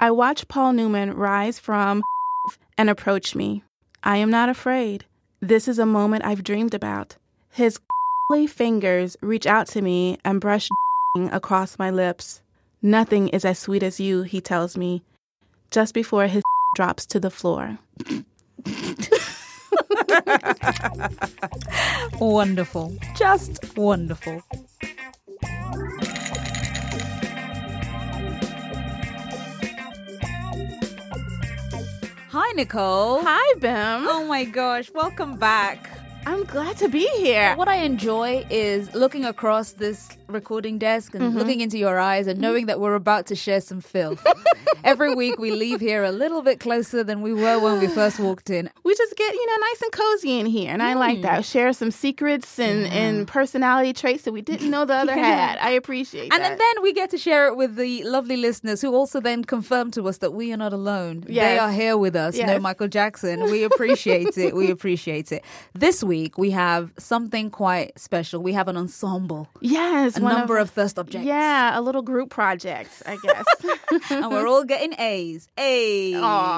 I watch Paul Newman rise from and approach me. I am not afraid. This is a moment I've dreamed about. His fingers reach out to me and brush across my lips. Nothing is as sweet as you, he tells me, just before his drops to the floor. Wonderful. Just wonderful. Hi, Nicole. Hi, Bim. Oh my gosh, welcome back. I'm glad to be here. What I enjoy is looking across this recording desk and looking into your eyes and knowing that we're about to share some filth. Every week we leave here a little bit closer than we were when we first walked in. We just get, nice and cozy in here. And I like that. Share some secrets and personality traits that we didn't know the other had. I appreciate that. And then we get to share it with the lovely listeners who also then confirm to us that we are not alone. Yes. They are here with us. Yes. No Michael Jackson. We appreciate it. We appreciate it. This week we have something quite special. We have an ensemble. Yes. A number of thirst objects. Yeah, a little group project, I guess. And we're all getting A's. A's.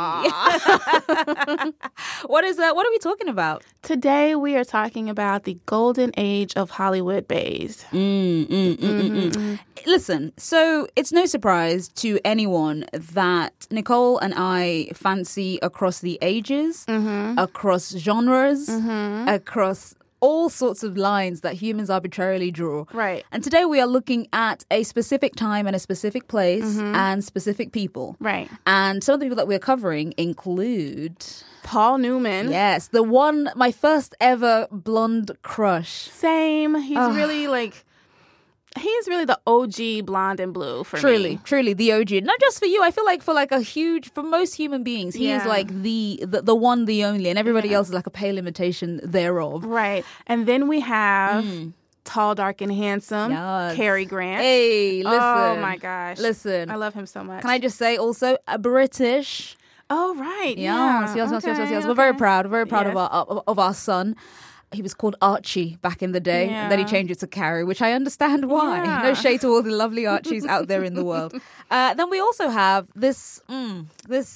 What are we talking about? Today we are talking about the golden age of Hollywood bays. Listen, so it's no surprise to anyone that Nicole and I fancy across the ages, across genres, across all sorts of lines that humans arbitrarily draw. Right. And today we are looking at a specific time and a specific place and specific people. Right. And some of the people that we're covering include Paul Newman. Yes, my first ever blonde crush. Same. He's really the OG blonde and blue for me. Truly the OG. Not just for you. I feel like for most human beings, he is like the one, the only, and everybody else is like a pale imitation thereof. Right. And then we have tall, dark, and handsome Cary Grant. Hey, listen. Oh my gosh. Listen. I love him so much. Can I just say also a British? Oh, right. Yes. We're very proud of our son. He was called Archie back in the day. Yeah. And then he changed it to Cary, which I understand why. Yeah. No shade to all the lovely Archies out there in the world. Then we also have this. You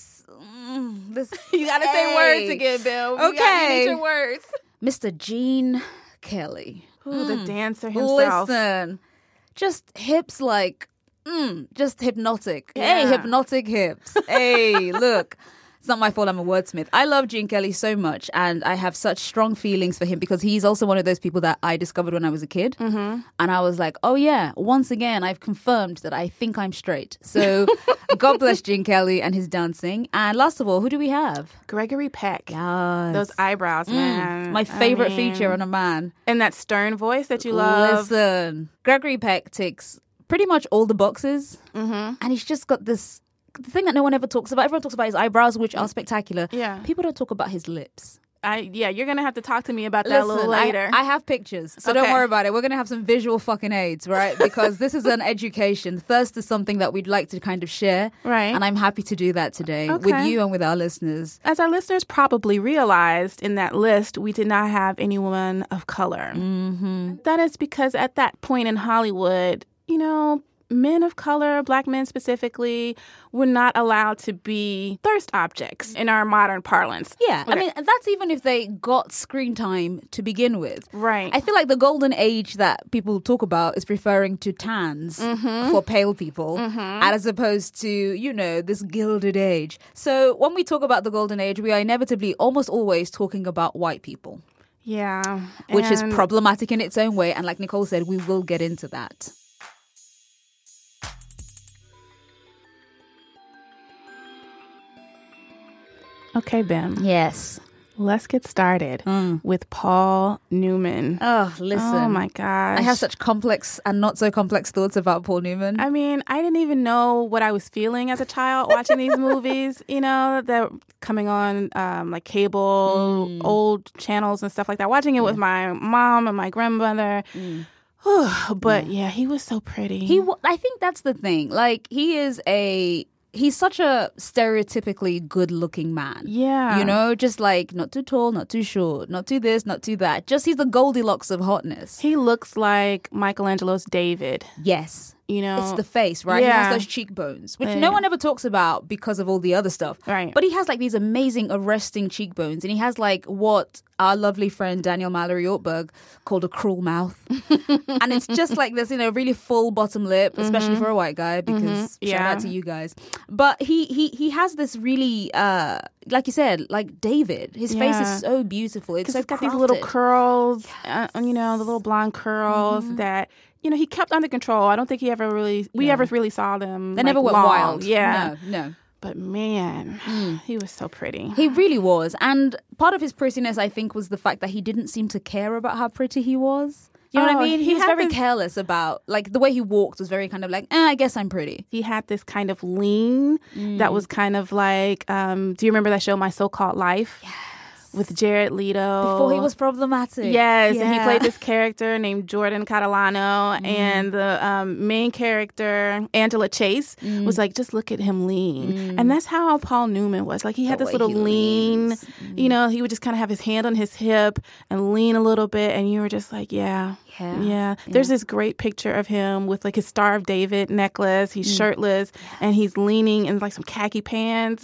gotta say words again, Bill. Okay. You need your words. Mr. Gene Kelly. Ooh, the dancer himself. Listen, just hips just hypnotic. Yeah. Hey, hypnotic hips. Hey, look. It's not my fault I'm a wordsmith. I love Gene Kelly so much, and I have such strong feelings for him because he's also one of those people that I discovered when I was a kid. And I was like, oh yeah, once again, I've confirmed that I think I'm straight. So God bless Gene Kelly and his dancing. And last of all, who do we have? Gregory Peck. Yes. Those eyebrows, man. My favorite feature on a man. And that stern voice that you love. Listen, Gregory Peck ticks pretty much all the boxes. And he's just got this... The thing that no one ever talks about, everyone talks about his eyebrows, which are spectacular. Yeah. People don't talk about his lips. You're going to have to talk to me about that a little later. I have pictures, so don't worry about it. We're going to have some visual fucking aids, right? Because this is an education. Thirst is something that we'd like to kind of share. Right. And I'm happy to do that today with you and with our listeners. As our listeners probably realized in that list, we did not have anyone of color. That is because at that point in Hollywood, men of color, black men specifically, were not allowed to be thirst objects in our modern parlance. Yeah, I mean, that's even if they got screen time to begin with. Right. I feel like the golden age that people talk about is referring to tans for pale people, as opposed to, this gilded age. So when we talk about the golden age, we are inevitably almost always talking about white people. Yeah. Which is problematic in its own way. And like Nicole said, we will get into that. Okay, Bim. Yes. Let's get started with Paul Newman. Oh, listen. Oh, my gosh. I have such complex and not so complex thoughts about Paul Newman. I mean, I didn't even know what I was feeling as a child watching these movies, that coming on like cable, old channels and stuff like that. Watching it with my mom and my grandmother. But he was so pretty. I think that's the thing. Like, he's such a stereotypically good-looking man. Yeah. Just like not too tall, not too short, not too this, not too that. Just he's the Goldilocks of hotness. He looks like Michelangelo's David. Yes. you know. It's the face, right? He Yeah. has those cheekbones, which no one ever talks about because of all the other stuff. Right. But he has like these amazing arresting cheekbones, and he has like what our lovely friend Daniel Mallory Ortberg called a cruel mouth. And it's just like this, you know, really full bottom lip, especially for a white guy, because shout out to you guys. But he has this really, like you said, like David. His face is so beautiful. It's so He's got crafted. these little curls, you know, the little blonde curls that, you know, he kept under control. I don't think we ever really saw them. They never went long. wild. Yeah. No. But man, he was so pretty. He really was. And part of his prettiness, I think, was the fact that he didn't seem to care about how pretty he was. You know what I mean? He was very careless about, like, the way he walked was very kind of like, I guess I'm pretty. He had this kind of lean that was kind of like, do you remember that show, My So-Called Life? Yes. With Jared Leto. Before he was problematic. Yes, and he played this character named Jordan Catalano, and the main character, Angela Chase, was like, just look at him lean. And that's how Paul Newman was. Like, he had this little lean, you know, he would just kind of have his hand on his hip and lean a little bit, and you were just like, yeah. There's this great picture of him with like his Star of David necklace. He's shirtless, and he's leaning in like some khaki pants.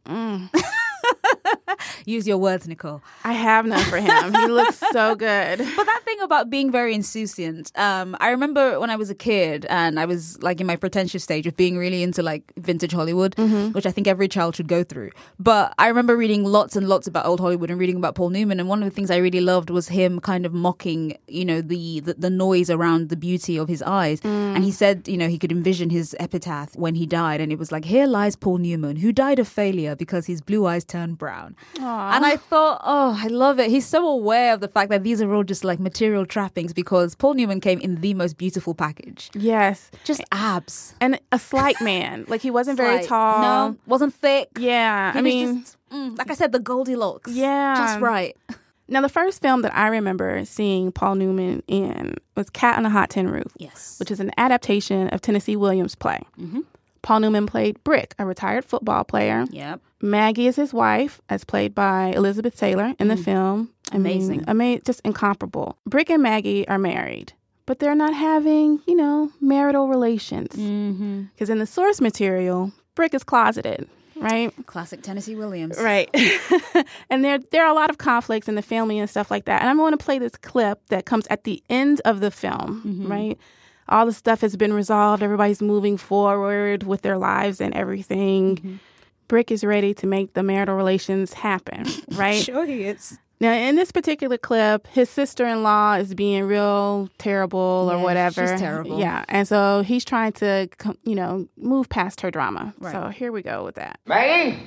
Use your words, Nicole. I have none for him. He looks so good. But that thing about being very insouciant, I remember when I was a kid and I was like in my pretentious stage of being really into like vintage Hollywood, which I think every child should go through. But I remember reading lots and lots about old Hollywood and reading about Paul Newman. And one of the things I really loved was him kind of mocking, you know, the noise around the beauty of his eyes. And he said, you know, he could envision his epitaph when he died. And it was like, here lies Paul Newman, who died of failure because his blue eyes turned brown. Aww. And I thought, oh, I love it. He's so aware of the fact that these are all just like material trappings because Paul Newman came in the most beautiful package. Yes. Just abs. And a slight man. Like, he wasn't very tall. No, wasn't thick. Yeah. I mean, just, like I said, the Goldilocks. Yeah. Just right. Now, the first film that I remember seeing Paul Newman in was Cat on a Hot Tin Roof. Yes. Which is an adaptation of Tennessee Williams' play. Paul Newman played Brick, a retired football player. Yep. Maggie is his wife, as played by Elizabeth Taylor in the film. Amazing. Just incomparable. Brick and Maggie are married, but they're not having, you know, marital relations. Because in the source material, Brick is closeted, right? Classic Tennessee Williams. Right. And there are a lot of conflicts in the family and stuff like that. And I'm going to play this clip that comes at the end of the film, right? All the stuff has been resolved. Everybody's moving forward with their lives and everything. Brick is ready to make the marital relations happen, right? Sure he is. Now, in this particular clip, his sister-in-law is being real terrible or whatever. She's terrible. Yeah, and so he's trying to, you know, move past her drama. Right. So here we go with that. Maggie?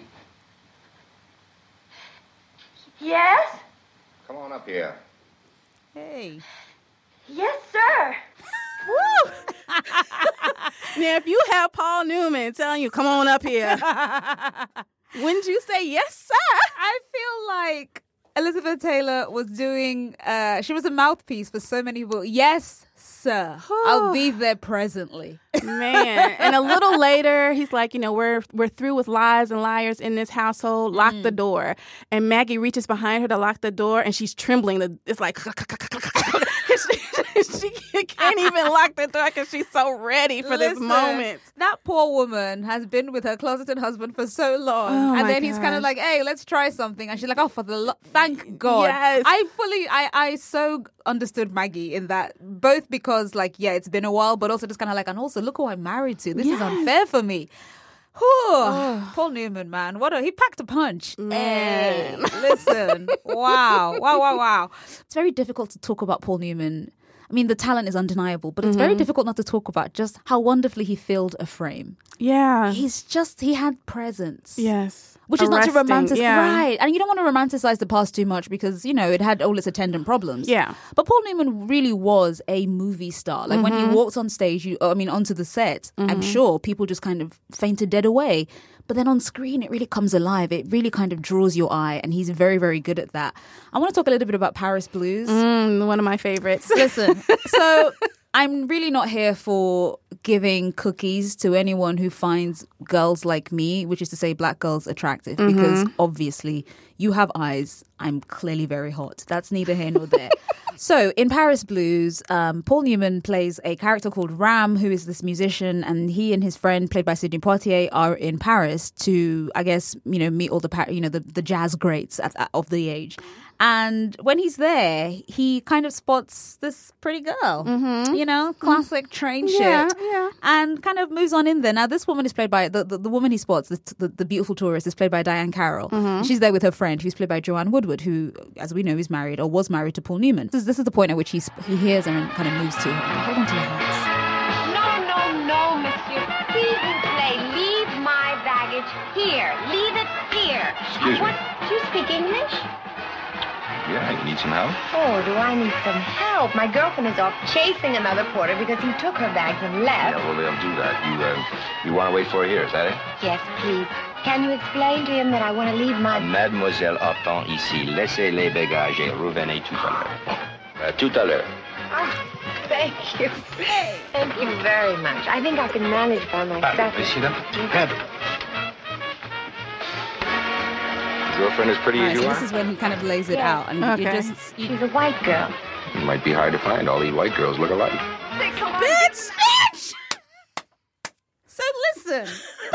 Yes? Come on up here. Hey. Yes, sir. Woo! Now, if you have Paul Newman telling you, come on up here, wouldn't you say, yes, sir? I feel like Elizabeth Taylor was doing, she was a mouthpiece for so many people. Yes, sir. I'll be there presently. Man. And a little later, he's like, you know, we're through with lies and liars in this household. Lock the door. And Maggie reaches behind her to lock the door, and she's trembling. It's like, she can't even lock the door because she's so ready for this moment. That poor woman has been with her closeted husband for so long. Oh, and then he's kind of like, hey, let's try something. And she's like, oh, thank God. Yes. I so understood Maggie in that, both because, like, yeah, it's been a while, but also just kind of like, and also look who I'm married to. This is unfair for me. Paul Newman, man. He packed a punch. Man. Hey, listen. Wow. It's very difficult to talk about Paul Newman. I mean, the talent is undeniable, but it's very difficult not to talk about just how wonderfully he filled a frame. Yeah. He had presence. Yes. Which is not to romanticize. Yeah. Right. And you don't want to romanticize the past too much because, you know, it had all its attendant problems. Yeah. But Paul Newman really was a movie star. Like when he walked on stage, onto the set, I'm sure people just kind of fainted dead away. But then on screen, it really comes alive. It really kind of draws your eye. And he's very, very good at that. I want to talk a little bit about Paris Blues. One of my favorites. Listen, so I'm really not here for giving cookies to anyone who finds girls like me, which is to say black girls, attractive, because obviously you have eyes. I'm clearly very hot. That's neither here nor there. So in Paris Blues, Paul Newman plays a character called Ram, who is this musician, and he and his friend, played by Sidney Poitier, are in Paris to, I guess, meet all the jazz greats of the age. And when he's there, he kind of spots this pretty girl, classic train shit, and kind of moves on in there. Now, this woman is played by, the woman he spots, the beautiful tourist, is played by Diane Carroll. She's there with her friend, who's played by Joanne Woodward, who, as we know, is married or was married to Paul Newman. This is the point at which he hears her and kind of moves to her. Hold on to your hats. No, monsieur. Please, you play. Leave my baggage here. Leave it here. Excuse me. Do you speak English? Yeah, you need some help? Oh, do I need some help? My girlfriend is off chasing another porter because he took her bags and left. Yeah, well, they'll do that. You want to wait for her here, is that it? Yes, please. Can you explain to him that I want to leave my... Mademoiselle attend ici. Laissez les bagages et revenez tout à l'heure. Tout à l'heure. Ah, thank you. Thank you very much. I think I can manage by myself. You see them? Grab it. Girlfriend as pretty as you So are? this is when he kind of lays it out. And She's a white girl. It might be hard to find. All these white girls look alike. Bitch! So listen,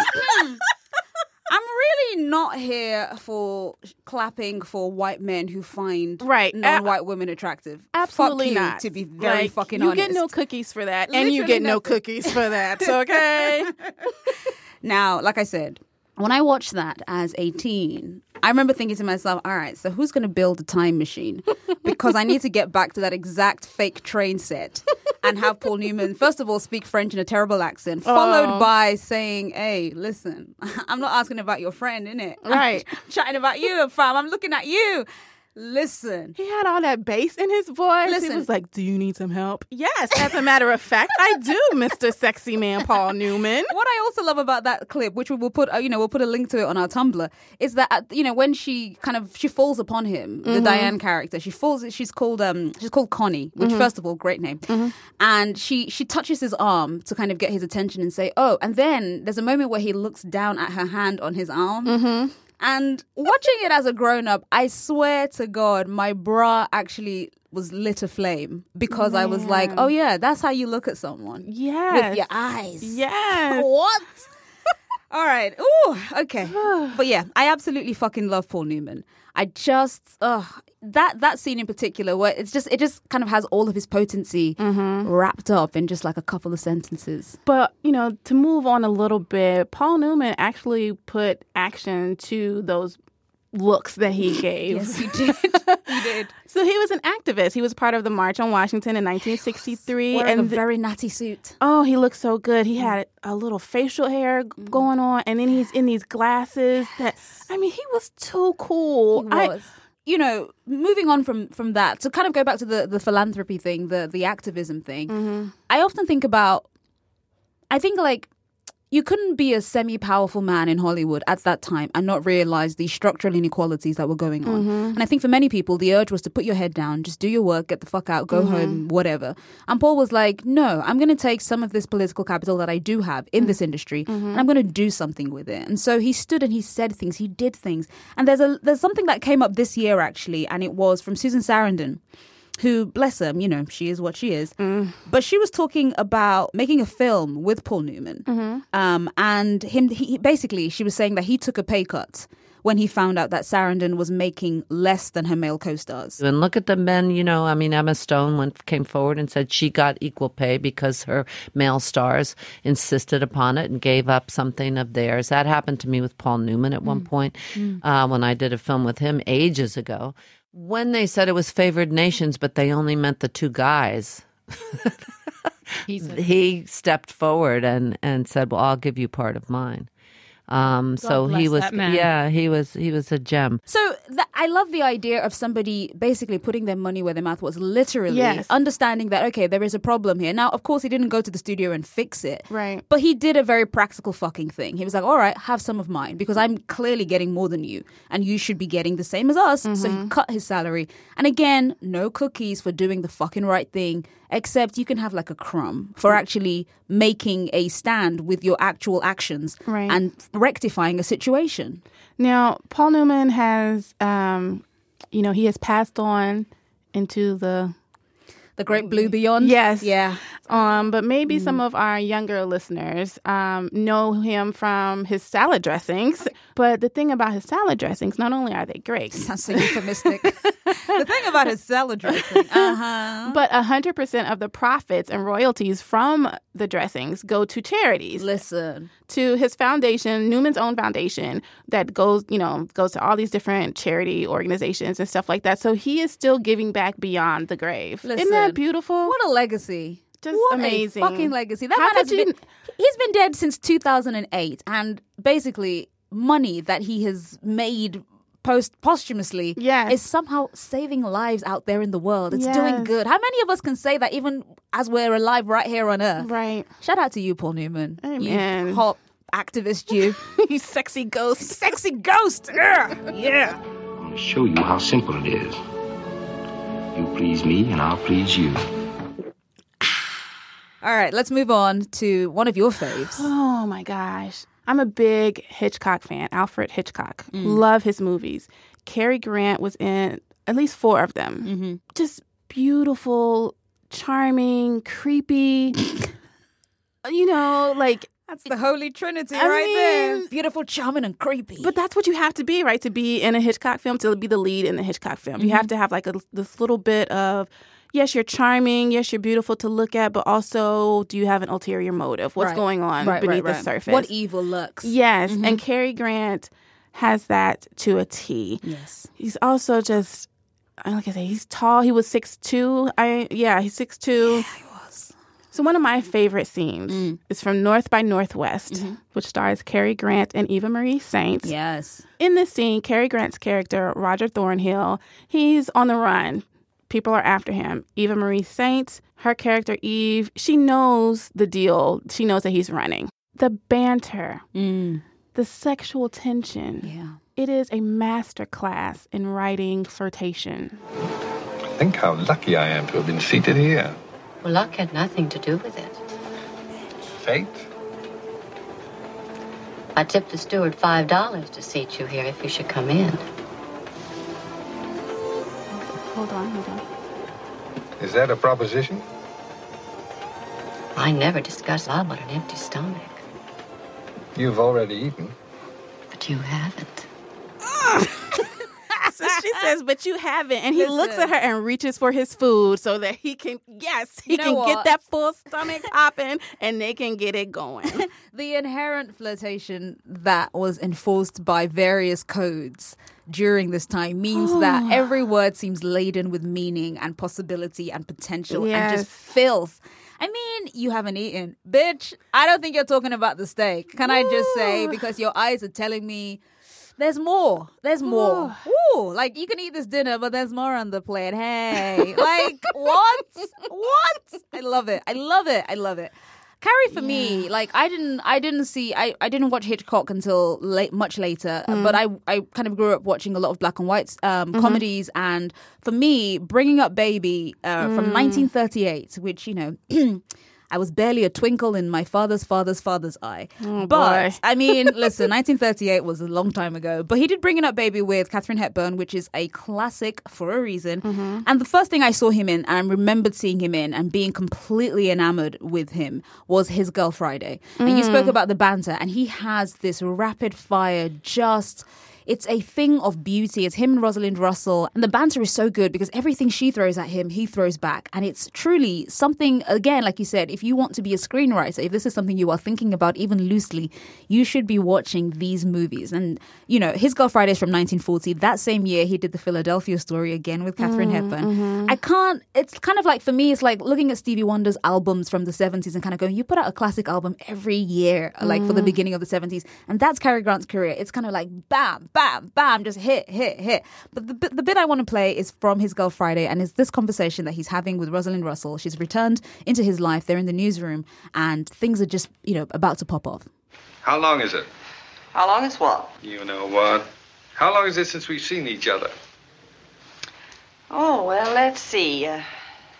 I'm really not here for clapping for white men who find non-white women attractive. Absolutely Fuck you, not. to be very fucking you honest. You get no cookies for that, and you Literally get no nothing. cookies for that, okay? Now, like I said, when I watched that as a teen, I remember thinking to myself, all right, so who's going to build a time machine? Because I need to get back to that exact fake train set and have Paul Newman, first of all, speak French in a terrible accent, followed by saying, hey, listen, I'm not asking about your friend, innit? Right. I'm chatting about you, fam. I'm looking at you. Listen. He had all that bass in his voice. Listen. He was like, do you need some help? Yes, as a matter of fact, I do, Mr. Sexy Man Paul Newman. What I also love about that clip, which we will put, we'll put a link to it on our Tumblr, is that when she falls upon him, the Diane character, she's called Connie, which first of all, great name, and she touches his arm to kind of get his attention and say, oh, and then there's a moment where he looks down at her hand on his arm. And watching it as a grown-up, I swear to God, my bra actually was lit aflame because I was like, oh yeah, that's how you look at someone. Yes. With your eyes. Yes. What? All right. Ooh, okay. But yeah, I absolutely fucking love Paul Newman. I just, that scene in particular where it just kind of has all of his potency wrapped up in just like a couple of sentences. But, to move on a little bit, Paul Newman actually put action to those looks that he gave. Yes, he did. He did. So he was an activist. He was part of the March on Washington in 1963. Wearing a very natty suit. Oh, he looked so good. He had a little facial hair going on, and then he's in these glasses he was too cool. He was. Moving on from that, to kind of go back to the philanthropy thing, the activism thing, I often think about, you couldn't be a semi-powerful man in Hollywood at that time and not realize the structural inequalities that were going on. And I think for many people, the urge was to put your head down, just do your work, get the fuck out, go home, whatever. And Paul was like, no, I'm going to take some of this political capital that I do have in this industry and I'm going to do something with it. And so he stood and he said things, he did things. And there's something that came up this year, actually, and it was from Susan Sarandon, who, bless her, she is what she is. But she was talking about making a film with Paul Newman. And she was saying that he took a pay cut when he found out that Sarandon was making less than her male co-stars. And look at the men, Emma Stone came forward and said she got equal pay because her male stars insisted upon it and gave up something of theirs. That happened to me with Paul Newman at one point when I did a film with him ages ago. When they said it was favored nations, but they only meant the two guys, he stepped forward and said, well, I'll give you part of mine. So he was, he was a gem. So I love the idea of somebody basically putting their money where their mouth was, literally understanding that, okay, there is a problem here. Now, of course, he didn't go to the studio and fix it. Right. But he did a very practical fucking thing. He was like, all right, have some of mine because I'm clearly getting more than you and you should be getting the same as us. So he cut his salary. And again, no cookies for doing the fucking right thing. except you can have like a crumb for actually making a stand with your actual actions Right. and rectifying a situation. Now, Paul Newman has, he has passed on into the great blue beyond. Yes. Yeah. But maybe some of our younger listeners know him from his salad dressings. But the thing about his salad dressings, not only are they great, Sounds so euphemistic. The thing about his salad dressing. but 100% of the profits and royalties from the dressings go to charities. Listen. To his foundation, Newman's own foundation, that goes to all these different charity organizations and stuff like that. So he is still giving back beyond the grave. Isn't that Listen, beautiful? What a legacy. Just what amazing. a fucking legacy. That How man has could you- been, he's been dead since 2008, and basically money that he has made posthumously Yes. is somehow saving lives out there in the world. It's Yes. doing good. How many of us can say that even as we're alive right here on Earth? Right. Shout out to you, Paul Newman. Amen. You hot activist, you. You sexy ghost. Sexy ghost. Yeah. I'm going to show you how simple it is. You please me and I'll please you. All right, let's move on to one of your faves. Oh my gosh. I'm a big Hitchcock fan, Alfred Hitchcock. Love his movies. Cary Grant was in at least 4 of them. Just beautiful, charming, creepy. That's the Holy Trinity I right there. mean- Beautiful, charming, and creepy. But that's what you have to be, right? To be in a Hitchcock film, to be the lead in the Hitchcock film. You have to have this little bit of, yes, you're charming, yes, you're beautiful to look at, but also, do you have an ulterior motive? What's Right. going on beneath the surface? What evil lurks? Yes, and Cary Grant has that to a T. Yes. He's also just, like I say, he's tall. He was 6'2". He's 6'2". Yeah, he was. So one of my favorite scenes is from North by Northwest, which stars Cary Grant and Eva Marie Saint. Yes. In this scene, Cary Grant's character, Roger Thornhill, he's on the run. People are after him. Eva Marie Saint, her character Eve, she knows the deal. She knows that he's running. The banter, the sexual tension. Yeah. It is a masterclass in writing flirtation. Think how lucky I am to have been seated here. Well, luck had nothing to do with it. Fate? I tipped the steward $5 to seat you here if you should come in. Hold on. Is that a proposition? I never discuss love on an empty stomach. You've already eaten. But you haven't. So she says, but you haven't. And he looks at her and reaches for his food so that he can, he know can what? get that full stomach popping and they can get it going. The inherent flirtation that was enforced by various codes during this time means that every word seems laden with meaning and possibility and potential and just filth. I mean, you haven't eaten. Bitch, I don't think you're talking about the steak. Can I just say, because your eyes are telling me there's more. There's more. Ooh, like you can eat this dinner, but there's more on the plate. Hey, like what? What? I love it. I love it. I love it. Carrie, for me, like I didn't watch Hitchcock until much later, but I kind of grew up watching a lot of black and white comedies, and for me, Bringing Up Baby from 1938, which I was barely a twinkle in my father's eye. Oh, but, boy. I mean, listen, 1938 was a long time ago. But he did Bringing Up Baby with Katharine Hepburn, which is a classic for a reason. And the first thing I saw him in, and I remembered seeing him in and being completely enamored with him, was His Girl Friday. And you spoke about the banter, and he has this rapid fire, just... It's a thing of beauty. It's him and Rosalind Russell. And the banter is so good because everything she throws at him, he throws back. And it's truly something, again, like you said, if you want to be a screenwriter, if this is something you are thinking about even loosely, you should be watching these movies. And, His Girl Friday is from 1940. That same year, he did The Philadelphia Story again with Katharine Hepburn. It's kind of like, for me, it's like looking at Stevie Wonder's albums from the 70s and kind of going, you put out a classic album every year, like for the beginning of the 70s. And that's Cary Grant's career. It's kind of like bam, bam, bam, just hit. But the bit I want to play is from His Girl Friday, and it's this conversation that he's having with Rosalind Russell. She's returned into his life. They're in the newsroom, and things are just, about to pop off. How long is it? How long is what? You know what? How long is it since we've seen each other? Oh, well, let's see.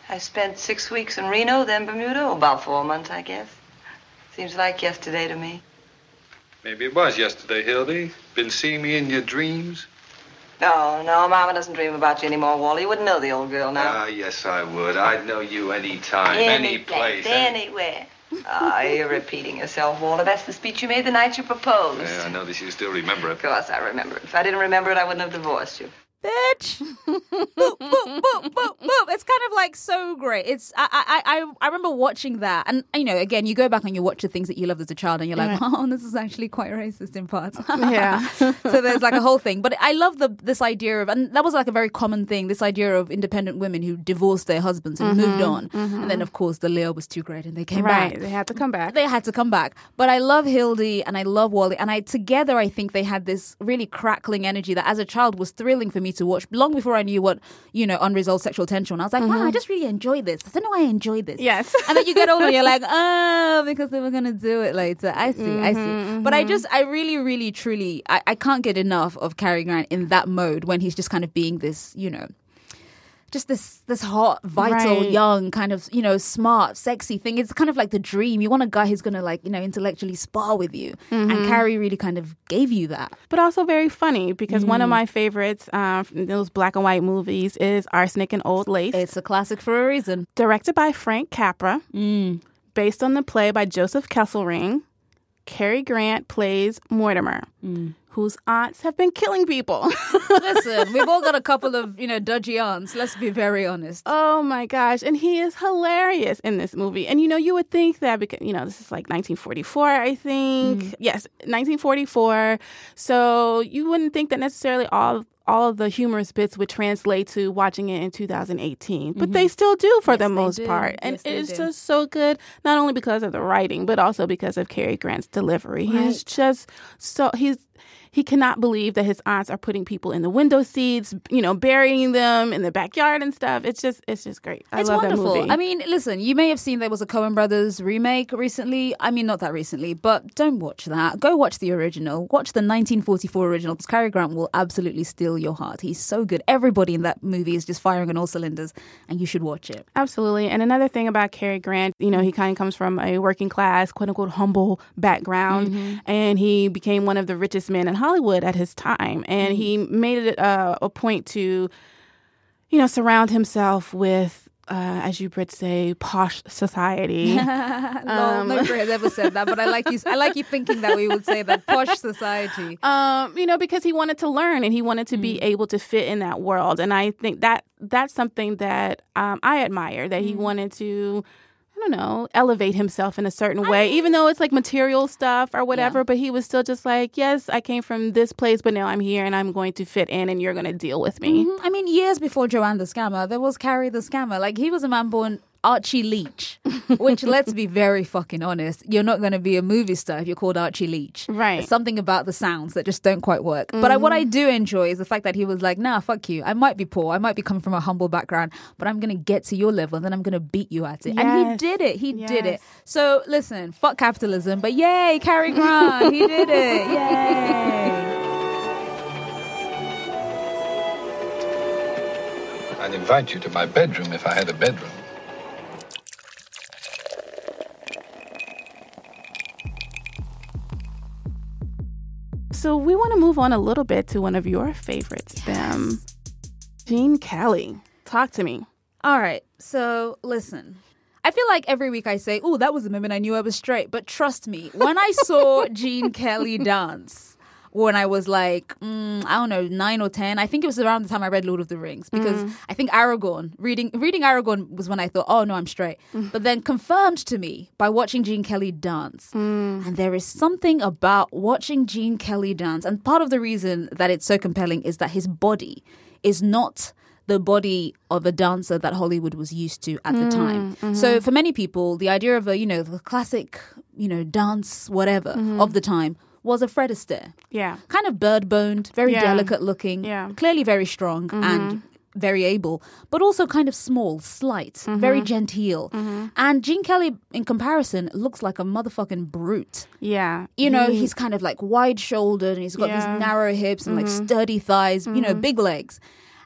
I spent 6 weeks in Reno, then Bermuda. About 4 months, I guess. Seems like yesterday to me. Maybe it was yesterday, Hildy. Been seeing me in your dreams? No, Mama doesn't dream about you anymore, Wally. You wouldn't know the old girl now. Ah, yes, I would. I'd know you any time, any place. Anywhere. You're repeating yourself, Walter. That's the speech you made the night you proposed. Yeah, I know that you still remember it. Of course I remember it. If I didn't remember it, I wouldn't have divorced you. Bitch. Boop, boop, boop, boop, boop. It's kind of like so great. It's I remember watching that, and you know, again, you go back and you watch the things that you loved as a child, and you're like, oh, this is actually quite racist in parts. Yeah. So there's like a whole thing. But I love this idea of, and that was like a very common thing, this idea of independent women who divorced their husbands and moved on, and then of course the Leo was too great and they came back. Right, they had to come back. They had to come back. But I love Hildy and I love Wally, and together I think they had this really crackling energy that as a child was thrilling for me to watch long before I knew what, you know, unresolved sexual tension. I was like, wow, I just really enjoy this. I don't know why I enjoy this. Yes. And then you get older and you're like, oh, because they were going to do it later. I see. But I really, really, truly, I can't get enough of Cary Grant in that mode when he's just kind of being this, you know, just this hot, vital, young, kind of, you know, smart, sexy thing. It's kind of like the dream. You want a guy who's going to, like, you know, intellectually spar with you. And Cary really kind of gave you that. But also very funny because one of my favorites from those black and white movies is Arsenic and Old Lace. It's a classic for a reason. Directed by Frank Capra. Based on the play by Joseph Kesselring. Cary Grant plays Mortimer, whose aunts have been killing people. Listen, we've all got a couple of, you know, dodgy aunts. Let's be very honest. Oh, my gosh. And he is hilarious in this movie. And, you know, you would think that because, you know, this is like 1944, I think. Yes, 1944. So you wouldn't think that necessarily all of the humorous bits would translate to watching it in 2018. But they still do for the most part. And it's just so good, not only because of the writing, but also because of Cary Grant's delivery. Right. He's just so... He cannot believe that his aunts are putting people in the window seats, you know, burying them in the backyard and stuff. It's just great. I love wonderful. that movie. I mean, listen, you may have seen there was a Coen Brothers remake recently. I mean, not that recently, but don't watch that. Go watch the original. Watch the 1944 original because Cary Grant will absolutely steal your heart. He's so good. Everybody in that movie is just firing on all cylinders, and you should watch it. Absolutely. And another thing about Cary Grant, you know, he kind of comes from a working class, quote unquote, humble background, and he became one of the richest men in Hollywood at his time. And he made it a point to, you know, surround himself with, as you Brits say, posh society. Nobody has ever said that, but I like you thinking that we would say that, posh society. You know, because he wanted to learn and he wanted to be able to fit in that world. And I think that that's something that I admire, that he wanted to, I don't know, elevate himself in a certain way, even though it's like material stuff or whatever, but he was still just like, yes, I came from this place, but now I'm here and I'm going to fit in and you're going to deal with me. I mean, years before Joanne the Scammer, there was Cary the Scammer. Like, he was a man born Archie Leach, which, let's be very fucking honest, you're not going to be a movie star if you're called Archie Leach. Right. There's something about the sounds that just don't quite work. But what I do enjoy is the fact that he was like, nah, fuck you. I might be poor. I might be coming from a humble background, but I'm going to get to your level and then I'm going to beat you at it. Yes. And he did it. He did it. So listen, fuck capitalism, but yay, Cary Grant. He did it. Yay. I'd invite you to my bedroom if I had a bedroom. So we want to move on a little bit to one of your favorites, Bim. Gene Kelly. Talk to me. All right. So listen. I feel like every week I say, oh, that was the moment I knew I was straight. But trust me, when I saw Gene Kelly dance when I was like, I don't know, 9 or 10, I think it was around the time I read Lord of the Rings. Because I think Aragorn, reading Aragorn was when I thought, oh, no, I'm straight. But then confirmed to me by watching Gene Kelly dance. And there is something about watching Gene Kelly dance. And part of the reason that it's so compelling is that his body is not the body of a dancer that Hollywood was used to at the time. So for many people, the idea of the classic, dance, whatever, of the time was a Fred Astaire. Yeah. Kind of bird-boned, very delicate looking, clearly very strong and very able, but also kind of small, slight, very genteel. And Gene Kelly, in comparison, looks like a motherfucking brute. Yeah. He's kind of like wide-shouldered and he's got these narrow hips and like sturdy thighs, big legs.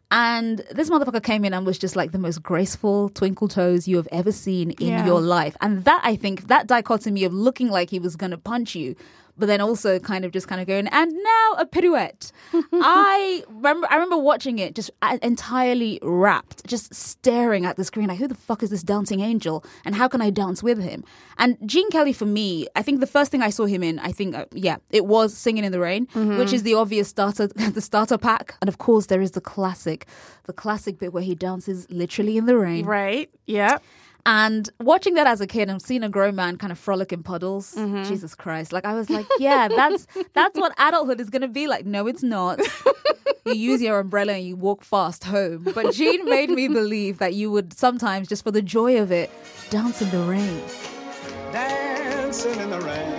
And this motherfucker came in and was just like the most graceful twinkle toes you have ever seen in your life. And that, I think, that dichotomy of looking like he was going to punch you, but then also kind of going, and now a pirouette. I remember watching it just entirely rapt, just staring at the screen like, who the fuck is this dancing angel? And how can I dance with him? And Gene Kelly, for me, I think the first thing I saw him in, it was Singing in the Rain, which is the obvious the starter pack. And of course, there is the classic bit where he dances literally in the rain. Right. Yeah. And watching that as a kid and seeing a grown man kind of frolic in puddles, Jesus Christ. Like, I was like, yeah, that's what adulthood is going to be like. No, it's not. You use your umbrella and you walk fast home. But Gene made me believe that you would sometimes, just for the joy of it, dance in the rain. Dancing in the rain.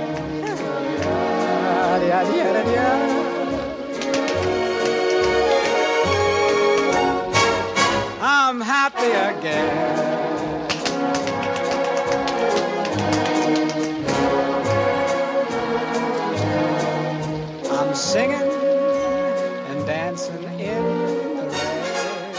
I'm happy again. I'm singing and dancing in the rain.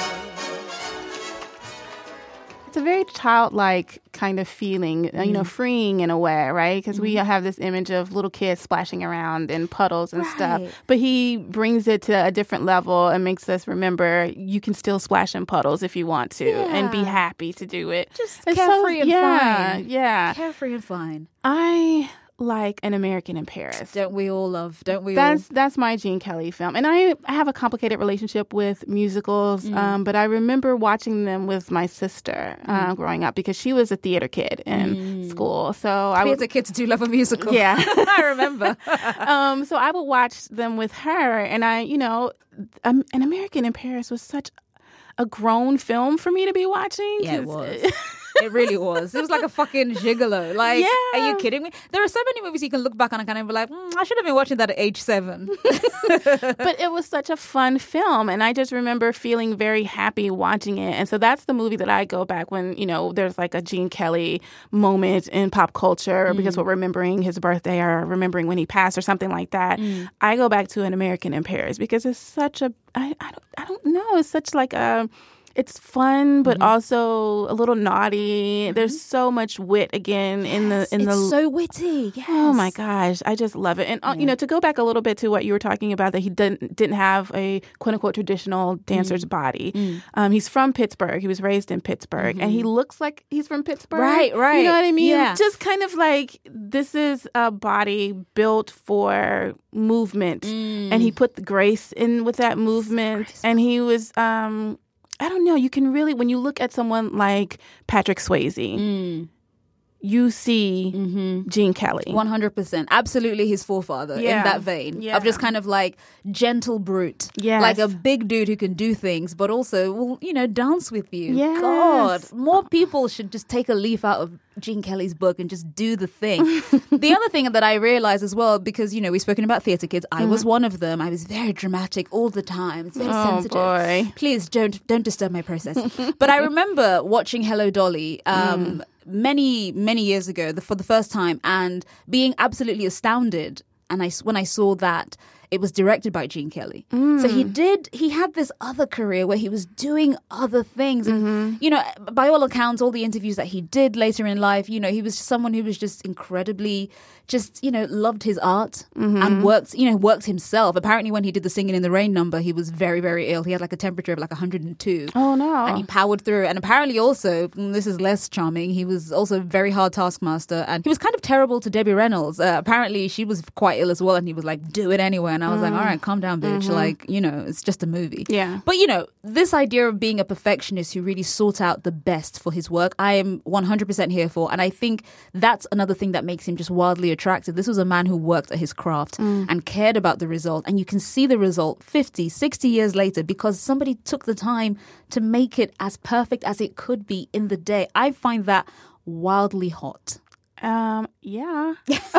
It's a very childlike kind of feeling, freeing in a way, right? Because we have this image of little kids splashing around in puddles and stuff. But he brings it to a different level and makes us remember you can still splash in puddles if you want to and be happy to do it. Just carefree and fine. Yeah. Carefree and fine. I like An American in Paris. Don't we all? That's my Gene Kelly film. And I have a complicated relationship with musicals, but I remember watching them with my sister growing up because she was a theater kid in school. So theater kids do love a musical. Yeah. I remember. So I would watch them with her, and An American in Paris was such a grown film for me to be watching. Yeah, it was. It really was. It was like a fucking gigolo. Like, Are you kidding me? There are so many movies you can look back on and kind of be like, I should have been watching that at age 7. But it was such a fun film. And I just remember feeling very happy watching it. And so that's the movie that I go back when, there's like a Gene Kelly moment in pop culture because we're remembering his birthday or remembering when he passed or something like that. I go back to An American in Paris because it's such a, I don't know, it's such like a, it's fun, but also a little naughty. There's so much wit again in the. It's so witty. Yes. Oh my gosh, I just love it. And to go back a little bit to what you were talking about, that he didn't have a quote unquote traditional dancer's body. He's from Pittsburgh. He was raised in Pittsburgh, and he looks like he's from Pittsburgh. Right. You know what I mean? Yeah. Just kind of like this is a body built for movement, and he put the grace in with that movement, and he was. I don't know. You can really, when you look at someone like Patrick Swayze, you see Gene Kelly. 100%. Absolutely his forefather in that vein of just kind of like gentle brute. Yes. Like a big dude who can do things, but also will, dance with you. Yes. God, more people should just take a leaf out of Gene Kelly's book and just do the thing. The other thing that I realized as well, because, we've spoken about theater kids, I was one of them. I was very dramatic all the time. It's very sensitive. Boy. Please don't disturb my process. But I remember watching Hello Dolly many, many years ago for the first time and being absolutely astounded. And when I saw that it was directed by Gene Kelly. So he had this other career where he was doing other things. And, by all accounts, all the interviews that he did later in life, he was someone who was just incredibly, loved his art and worked himself. Apparently when he did the Singing in the Rain number, he was very, very ill. He had like a temperature of like 102. Oh, no. And he powered through. And apparently also, this is less charming, he was also a very hard taskmaster. And he was kind of terrible to Debbie Reynolds. Apparently she was quite ill as well. And he was like, do it anyway. And I was like, all right, calm down, bitch. Like, it's just a movie. Yeah. But, this idea of being a perfectionist who really sought out the best for his work, I am 100% here for. And I think that's another thing that makes him just wildly attractive. This was a man who worked at his craft and cared about the result. And you can see the result 50, 60 years later because somebody took the time to make it as perfect as it could be in the day. I find that wildly hot. Yeah.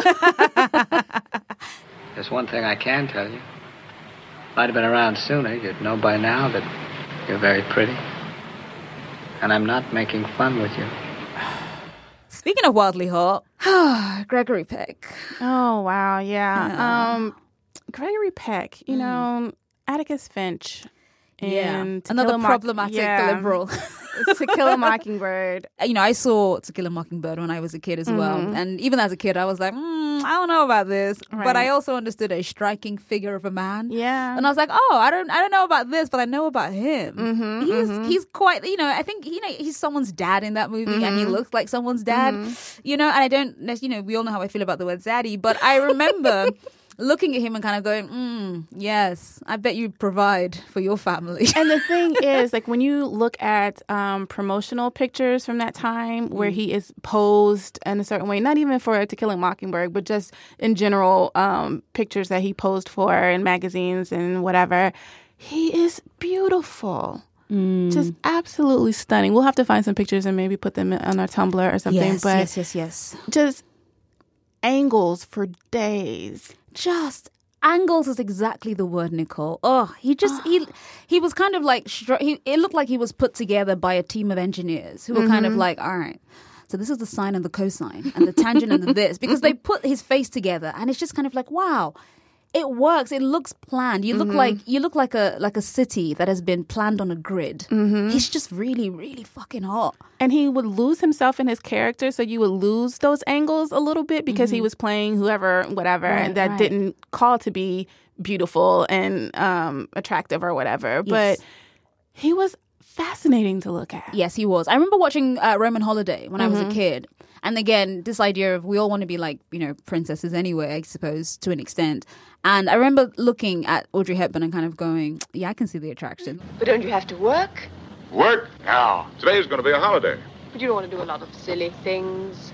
There's one thing I can tell you. Might have been around sooner. You'd know by now that you're very pretty. And I'm not making fun with you. Speaking of wildly hot, Gregory Peck. Oh, wow. Yeah. Gregory Peck, Atticus Finch in To Another Kill a problematic liberal. To Kill a Mockingbird. You know, I saw To Kill a Mockingbird when I was a kid as well. And even as a kid, I was like, I don't know about this. Right. But I also understood a striking figure of a man. Yeah. And I was like, oh, I don't know about this, but I know about him. He's quite, you know, I think, you know, he's someone's dad in that movie and he looks like someone's dad. You know, and I don't, you know, we all know how I feel about the word zaddy, but I remember looking at him and kind of going, yes, I bet you provide for your family. And the thing is, like, when you look at promotional pictures from that time where he is posed in a certain way, not even for To Kill a Mockingbird, but just in general pictures that he posed for in magazines and whatever, he is beautiful. Just absolutely stunning. We'll have to find some pictures and maybe put them on our Tumblr or something. Yes. Just angles for days. Just angles is exactly the word, Nicole. Oh, he was kind of like, it looked like he was put together by a team of engineers who were kind of like, all right, so this is the sine and the cosine and the tangent and the this, because they put his face together and it's just kind of like, wow, it works. It looks planned. You look like a city that has been planned on a grid. He's just really, really fucking hot. And he would lose himself in his character, so you would lose those angles a little bit because he was playing whoever, whatever, that didn't call to be beautiful and attractive or whatever. Yes. But he was fascinating to look at. Yes, he was. I remember watching Roman Holiday when I was a kid. And again, this idea of we all want to be like, you know, princesses anyway, I suppose, to an extent. And I remember looking at Audrey Hepburn and kind of going, yeah, I can see the attraction. But don't you have to work? Work? Now. Today's going to be a holiday. But you don't want to do a lot of silly things.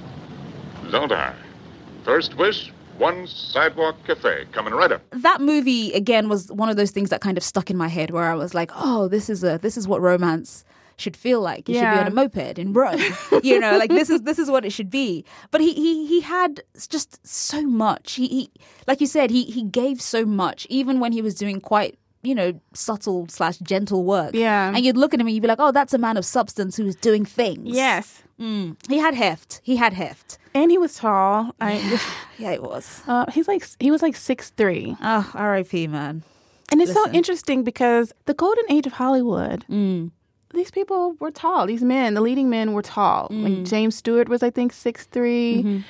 Don't I? First wish, one sidewalk cafe coming right up. That movie, again, was one of those things that kind of stuck in my head where I was like, oh, this is what romance should feel like. You should be on a moped in Rome. You know, like this is what it should be. But he had just so much. He like you said, he gave so much, even when he was doing quite, you know, subtle / gentle work. Yeah. And you'd look at him and you'd be like, oh, that's a man of substance who is doing things. Yes. He had heft. And he was tall. Yeah, it was. He was like 6'3". Oh, R.I.P. man. And it's so interesting because the golden age of Hollywood, these people were tall. These men, the leading men, were tall. Like James Stewart was, I think, 6'3".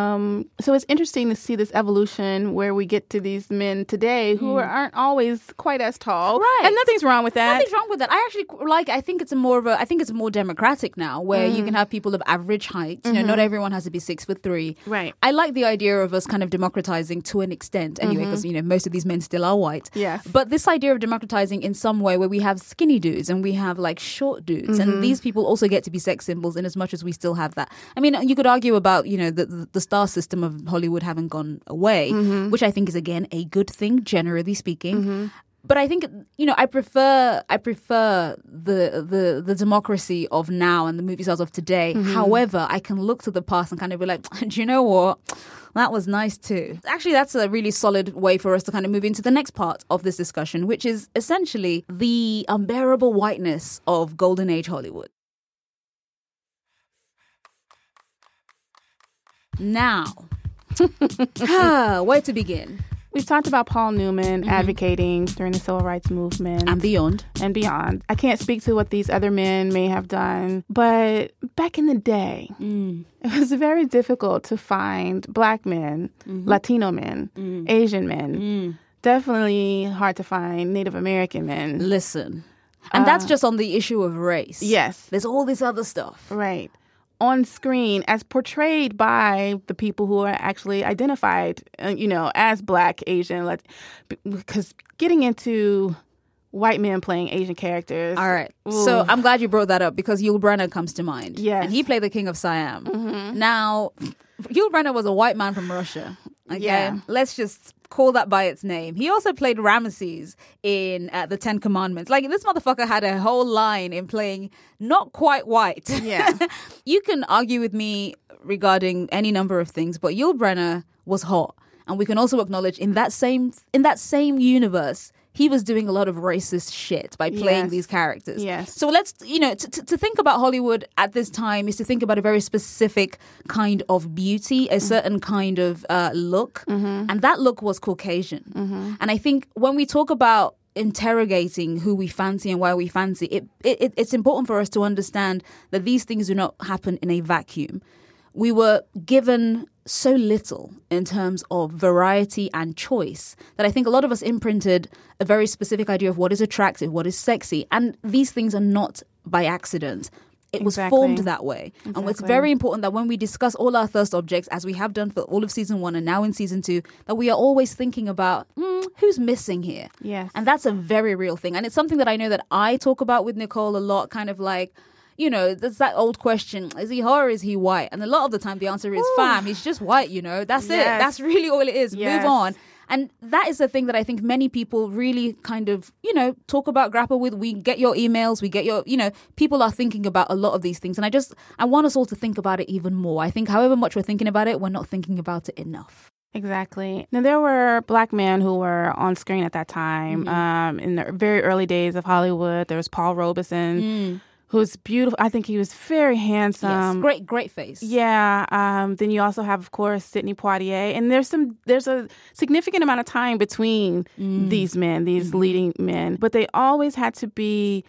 So it's interesting to see this evolution where we get to these men today who aren't always quite as tall. Right. And nothing's wrong with that. Nothing's wrong with that. I actually I think it's more democratic now where you can have people of average height. You know, not everyone has to be 6'3". Right. I like the idea of us kind of democratizing to an extent anyway, because, you know, most of these men still are white. Yes. But this idea of democratizing in some way where we have skinny dudes and we have like short dudes and these people also get to be sex symbols in as much as we still have that. I mean, you could argue about, you know, the star system of Hollywood having gone away, which I think is, again, a good thing, generally speaking. But I think, you know, I prefer the democracy of now and the movie stars of today. However, I can look to the past and kind of be like, do you know what? That was nice too. Actually, that's a really solid way for us to kind of move into the next part of this discussion, which is essentially the unbearable whiteness of Golden Age Hollywood. Now, where to begin? We've talked about Paul Newman advocating during the Civil Rights Movement. And beyond. I can't speak to what these other men may have done, but back in the day, it was very difficult to find Black men, Latino men, Asian men. Definitely hard to find Native American men. Listen. And that's just on the issue of race. Yes. There's all this other stuff. Right. On screen as portrayed by the people who are actually identified, you know, as Black, Asian, because getting into white men playing Asian characters. All right. Ooh. So I'm glad you brought that up because Yul Brynner comes to mind. Yes. And he played the King of Siam. Now, Yul Brynner was a white man from Russia. Okay. Yeah. Let's just call that by its name. He also played Ramesses in The Ten Commandments. Like, this motherfucker had a whole line in playing not quite white. Yeah. You can argue with me regarding any number of things, but Yul Brynner was hot. And we can also acknowledge in that same universe, he was doing a lot of racist shit by playing these characters. Yes. So let's, you know, to think about Hollywood at this time is to think about a very specific kind of beauty, a certain kind of look. And that look was Caucasian. And I think when we talk about interrogating who we fancy and why we fancy, it's important for us to understand that these things do not happen in a vacuum. We were given so little in terms of variety and choice that I think a lot of us imprinted a very specific idea of what is attractive, what is sexy. And these things are not by accident. It was formed that way. Exactly. And it's very important that when we discuss all our thirst objects, as we have done for all of season 1 and now in season 2, that we are always thinking about who's missing here. Yes. And that's a very real thing. And it's something that I know that I talk about with Nicole a lot, kind of like, you know, there's that old question, is he hot or is he white? And a lot of the time the answer is, fam, he's just white, you know. That's it. That's really all it is. Move on. And that is the thing that I think many people really kind of, you know, talk about, grapple with. We get your emails, we get your, you know, people are thinking about a lot of these things. And I want us all to think about it even more. I think however much we're thinking about it, we're not thinking about it enough. Exactly. Now, there were Black men who were on screen at that time. In the very early days of Hollywood, there was Paul Robeson. Who's beautiful. I think he was very handsome. Yes, great face. Yeah. Then you also have, of course, Sidney Poitier. And there's a significant amount of time between these men, these leading men. But they always had to be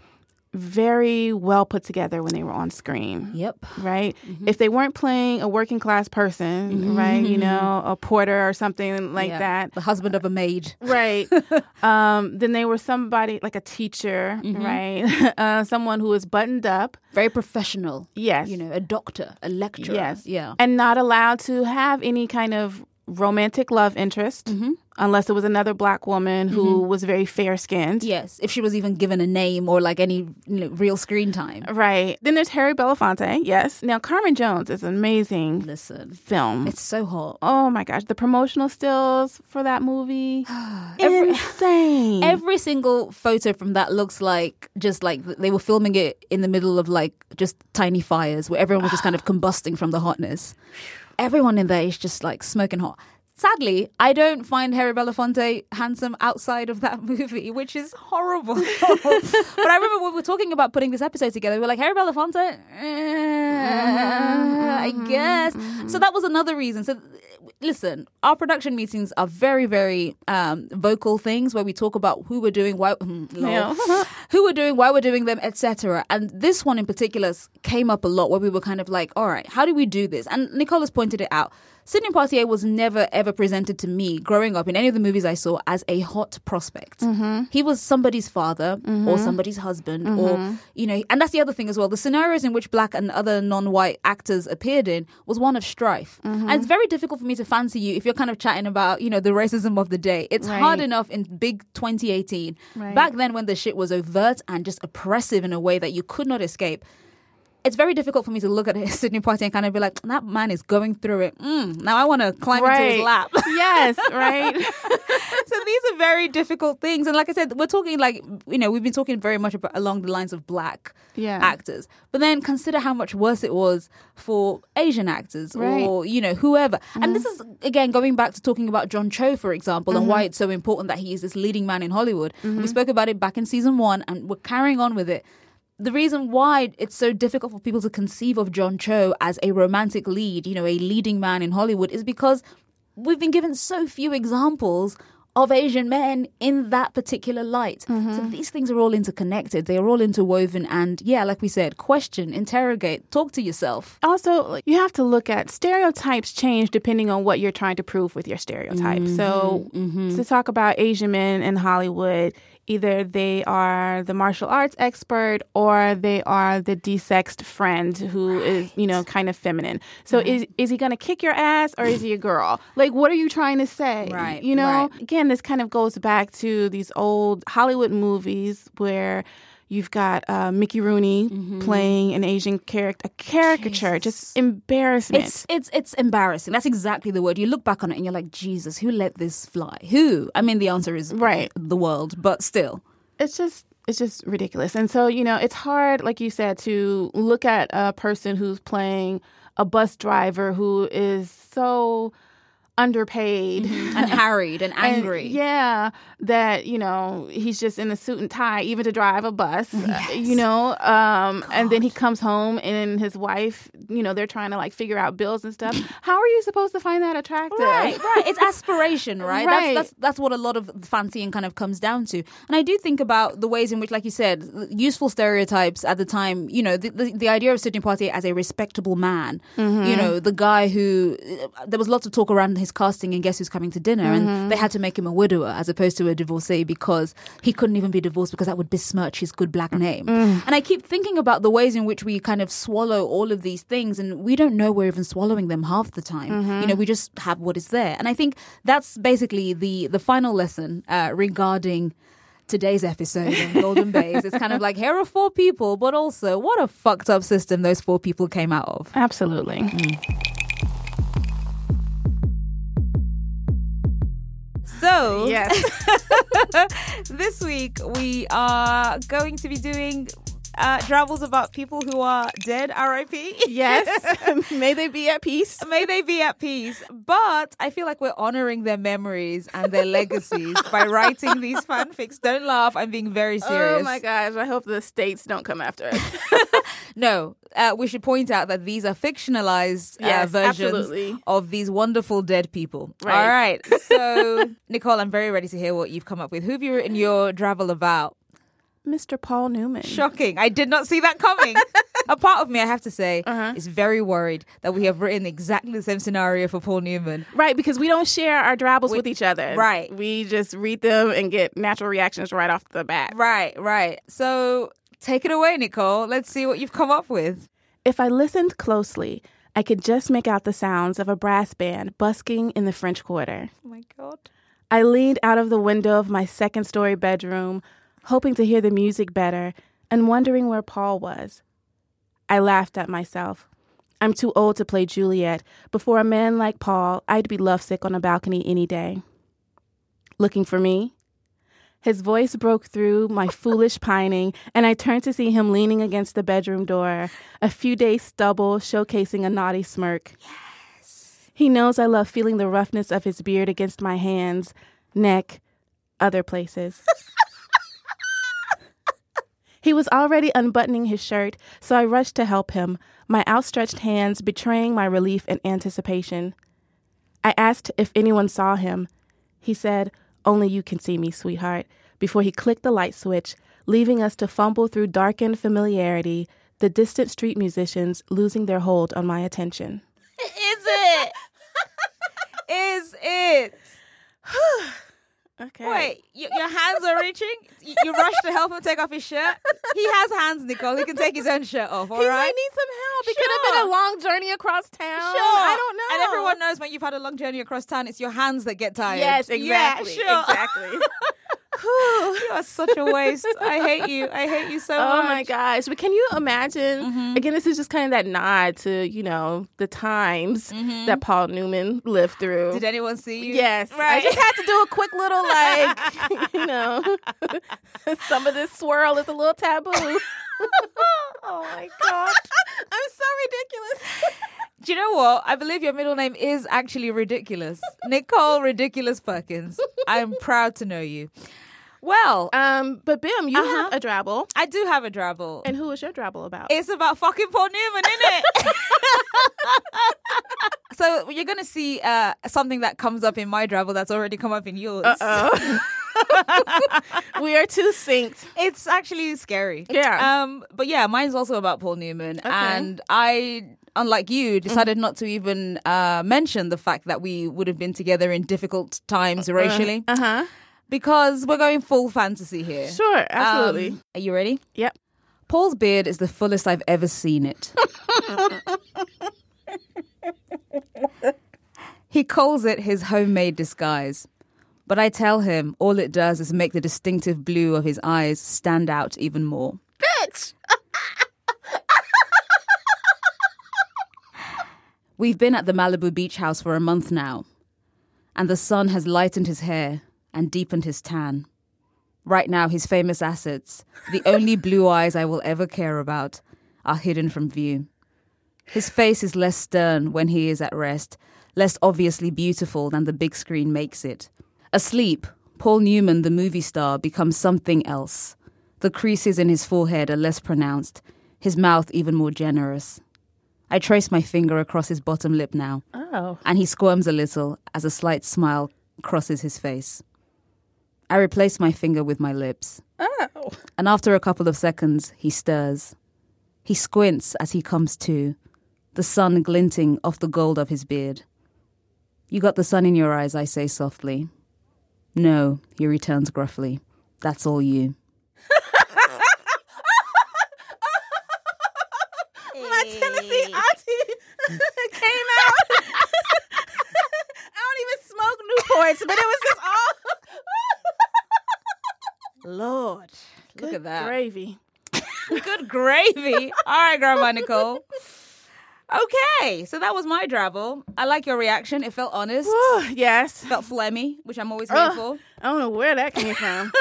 very well put together when they were on screen. Yep. Right? If they weren't playing a working class person, right, you know, a porter or something like that. The husband of a maid. Right. Then they were somebody like a teacher, right? Someone who was buttoned up. Very professional. Yes. You know, a doctor, a lecturer. Yes. Yeah. And not allowed to have any kind of romantic love interest unless it was another Black woman who was very fair-skinned. Yes, if she was even given a name or like any real screen time. Right. Then there's Harry Belafonte, yes. Now, Carmen Jones is an amazing film. It's so hot. Oh, my gosh. The promotional stills for that movie, insane. Every single photo from that looks like just like they were filming it in the middle of like just tiny fires where everyone was just kind of combusting from the hotness. Everyone in there is just like smoking hot. Sadly, I don't find Harry Belafonte handsome outside of that movie, which is horrible. But I remember when we were talking about putting this episode together, we were like, Harry Belafonte? I guess. So that was another reason. So listen, our production meetings are very, very vocal things where we talk about who we're doing, why, who we're doing, why we're doing them, etc. And this one in particular came up a lot where we were kind of like, all right, how do we do this? And Nicole has pointed it out. Sidney Poitier was never, ever presented to me growing up in any of the movies I saw as a hot prospect. He was somebody's father or somebody's husband or, you know, and that's the other thing as well. The scenarios in which Black and other non-white actors appeared in was one of strife. And it's very difficult for me to fancy you if you're kind of chatting about, you know, the racism of the day. It's hard enough in big 2018. Back then when the shit was overt and just oppressive in a way that you could not escape. It's very difficult for me to look at Sidney Poitier and kind of be like, that man is going through it. Now I want to climb into his lap. Yes, right. So these are very difficult things. And like I said, we're talking like, you know, we've been talking very much about, along the lines of Black actors. But then consider how much worse it was for Asian actors or, you know, whoever. And this is, again, going back to talking about John Cho, for example, and why it's so important that he is this leading man in Hollywood. We spoke about it back in season 1 and we're carrying on with it. The reason why it's so difficult for people to conceive of John Cho as a romantic lead, you know, a leading man in Hollywood, is because we've been given so few examples of Asian men in that particular light. So these things are all interconnected. They are all interwoven. And yeah, like we said, question, interrogate, talk to yourself. Also, you have to look at stereotypes change depending on what you're trying to prove with your stereotype. So to talk about Asian men in Hollywood, either they are the martial arts expert or they are the desexed friend who is, you know, kind of feminine. So is he going to kick your ass or is he a girl? Like, what are you trying to say? Right. You know, again, this kind of goes back to these old Hollywood movies where you've got Mickey Rooney playing an Asian character, a caricature, just embarrassment. It's embarrassing. That's exactly the word. You look back on it and you're like, Jesus, who let this fly? Who? I mean, the answer is the world, but still. It's just ridiculous. And so, you know, it's hard, like you said, to look at a person who's playing a bus driver who is so underpaid and harried and angry. And, that, he's just in a suit and tie, even to drive a bus, and then he comes home and his wife, they're trying to like figure out bills and stuff. How are you supposed to find that attractive? Right. It's aspiration, right? Right. That's what a lot of fancying kind of comes down to. And I do think about the ways in which, like you said, useful stereotypes at the time, the idea of Sidney Poitier as a respectable man, the guy who, there was lots of talk around his casting in Guess Who's Coming to Dinner, and they had to make him a widower as opposed to a divorcee because he couldn't even be divorced because that would besmirch his good black name. And I keep thinking about the ways in which we kind of swallow all of these things, and we don't know we're even swallowing them half the time. We just have what is there. And I think that's basically the final lesson regarding today's episode of Golden Bays. It's kind of like, here are 4 people, but also what a fucked up system those 4 people came out of. Absolutely. So, yes. This week we are going to be doing travels about people who are dead, R.I.P. Yes. May they be at peace. May they be at peace. But I feel like we're honoring their memories and their legacies by writing these fanfics. Don't laugh. I'm being very serious. Oh my gosh. I hope the states don't come after us. No. We should point out that these are fictionalized versions absolutely. of these wonderful dead people. Right. All right. So, Nicole, I'm very ready to hear what you've come up with. Who have you written your travel about? Mr. Paul Newman. Shocking. I did not see that coming. A part of me, I have to say, is very worried that we have written exactly the same scenario for Paul Newman. Right, because we don't share our drabbles with each other. Right. We just read them and get natural reactions right off the bat. Right. So take it away, Nicole. Let's see what you've come up with. If I listened closely, I could just make out the sounds of a brass band busking in the French Quarter. Oh my God. I leaned out of the window of my second-story bedroom, hoping to hear the music better and wondering where Paul was. I laughed at myself. I'm too old to play Juliet, but for a man like Paul, I'd be lovesick on a balcony any day. Looking for me? His voice broke through my foolish pining, and I turned to see him leaning against the bedroom door, a few days stubble showcasing a naughty smirk. Yes. He knows I love feeling the roughness of his beard against my hands, neck, other places. He was already unbuttoning his shirt, so I rushed to help him, my outstretched hands betraying my relief and anticipation. I asked if anyone saw him. He said, "Only you can see me, sweetheart," before he clicked the light switch, leaving us to fumble through darkened familiarity, the distant street musicians losing their hold on my attention. Is it? Is it? Okay. Wait, your hands are reaching? You rush to help him take off his shirt? He has hands, Nicole. He can take his own shirt off, all right? He might need some help. It could have been a long journey across town. I don't know. And everyone knows when you've had a long journey across town, it's your hands that get tired. Yes, exactly. Yeah, sure. Exactly. You are such a waste. I hate you. I hate you so much. Oh my gosh. But can you imagine, again, this is just kind of that nod to, the times that Paul Newman lived through. Did anyone see you? Yes. Right. I just had to do a quick little, some of this swirl is a little taboo. Oh my God. I'm so ridiculous. Do you know what? I believe your middle name is actually ridiculous. Nicole Ridiculous Perkins. I'm proud to know you. Well, but Bim, you have a drabble. I do have a drabble. And who is your drabble about? It's about fucking Paul Newman, isn't it? So you're going to see something that comes up in my drabble that's already come up in yours. Uh-oh. We are too synced. It's actually scary. Yeah. But yeah, mine's also about Paul Newman. Okay. And I, unlike you, decided not to even mention the fact that we would have been together in difficult times racially. Because we're going full fantasy here. Sure, absolutely. Are you ready? Yep. Paul's beard is the fullest I've ever seen it. He calls it his homemade disguise. But I tell him all it does is make the distinctive blue of his eyes stand out even more. Bitch! We've been at the Malibu beach house for a month now, and the sun has lightened his hair and deepened his tan. Right now, his famous assets, the only blue eyes I will ever care about, are hidden from view. His face is less stern when he is at rest, less obviously beautiful than the big screen makes it. Asleep, Paul Newman, the movie star, becomes something else. The creases in his forehead are less pronounced, his mouth even more generous. I trace my finger across his bottom lip now. Oh. And he squirms a little as a slight smile crosses his face. I replace my finger with my lips. Oh. And after a couple of seconds, he stirs. He squints as he comes to, the sun glinting off the gold of his beard. You got the sun in your eyes, I say softly. No, he returns gruffly. That's all you. My Tennessee auntie came out. I don't even smoke Newports, but it was just all. Lord, look at that. Gravy. Good gravy. All right, Grandma Nicole. Okay, so that was my drabble. I like your reaction. It felt honest. Whew, yes. Felt phlegmy, which I'm always here for. I don't know where that came from.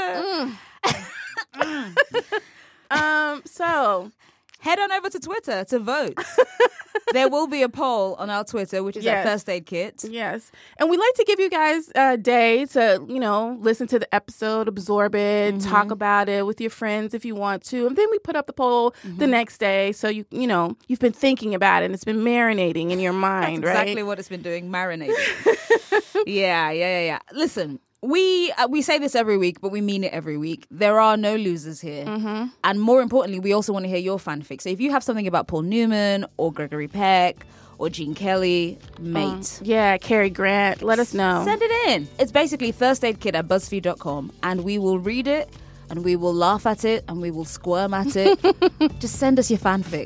So head on over to Twitter to vote. There will be a poll on our Twitter, which is at First Aid Kit. Yes. And we like to give you guys a day to, listen to the episode, absorb it, talk about it with your friends if you want to. And then we put up the poll the next day. So, you've been thinking about it and it's been marinating in your mind, That's right? exactly what it's been doing, marinating. Yeah. Listen. We say this every week, but we mean it every week. There are no losers here. And more importantly, we also want to hear your fanfic. So if you have something about Paul Newman or Gregory Peck or Gene Kelly, mate. Cary Grant, let us know. Send it in. It's basically firstaidkit@buzzfeed.com, and we will read it and we will laugh at it and we will squirm at it. Just send us your fanfic.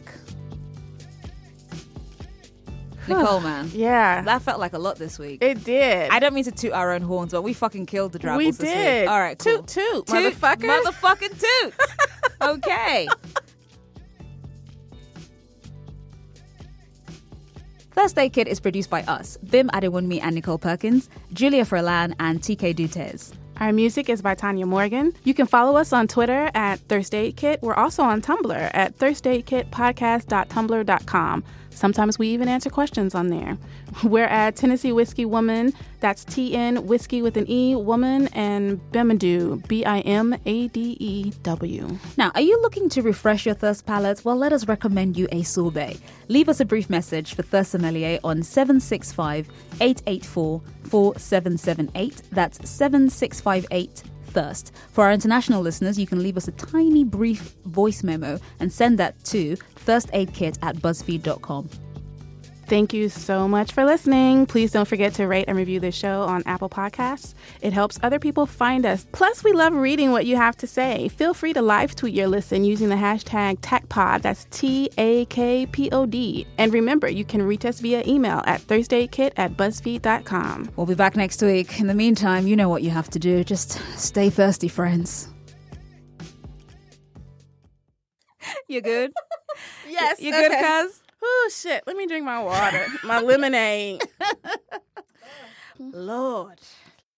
Nicole, man. Yeah. That felt like a lot this week. It did. I don't mean to toot our own horns, but we fucking killed the drabbles We this did. week. All right, cool. Toot, motherfucker. Motherfucking toot. Okay. First Aid Kit is produced by us, Bim Adewunmi and Nicole Perkins, Julia Furlan and TK Dutes. Our music is by Tanya Morgan. You can follow us on Twitter at Thirst Aid Kit. We're also on Tumblr at thirstaidkitpodcast.tumblr.com. Sometimes we even answer questions on there. We're at Tennessee Whiskey Woman. That's TN Whiskey with an E, Woman, and Bimadew, BIMADEW. Now, are you looking to refresh your thirst palate? Well, let us recommend you a sorbet. Leave us a brief message for Thirst Sommelier on 765-884-4778. That's 7658 Thirst. For our international listeners, you can leave us a tiny brief voice memo and send that to firstaidkit@buzzfeed.com. Thank you so much for listening. Please don't forget to rate and review this show on Apple Podcasts. It helps other people find us. Plus, we love reading what you have to say. Feel free to live tweet your listen using the hashtag TACPOD. That's TAKPOD. And remember, you can reach us via email at thirstaidkit@buzzfeed.com. We'll be back next week. In the meantime, you know what you have to do. Just stay thirsty, friends. You good? Yes. You good, cuz? Oh, shit. Let me drink my water. My lemonade. Lord.